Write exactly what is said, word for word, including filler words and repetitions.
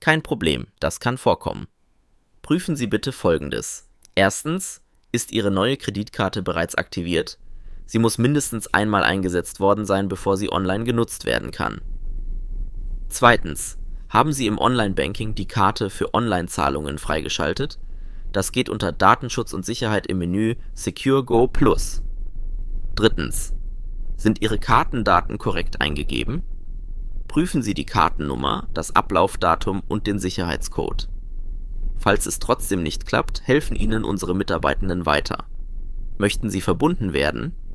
Kein Problem, das kann vorkommen. Prüfen Sie bitte Folgendes. Erstens, ist Ihre neue Kreditkarte bereits aktiviert? Sie muss mindestens einmal eingesetzt worden sein, bevor sie online genutzt werden kann. Zweitens, haben Sie im Online-Banking die Karte für Online-Zahlungen freigeschaltet? Das geht unter Datenschutz und Sicherheit im Menü Secure Go Plus. Drittens, sind Ihre Kartendaten korrekt eingegeben? Prüfen Sie die Kartennummer, das Ablaufdatum und den Sicherheitscode. Falls es trotzdem nicht klappt, helfen Ihnen unsere Mitarbeitenden weiter. Möchten Sie verbunden werden?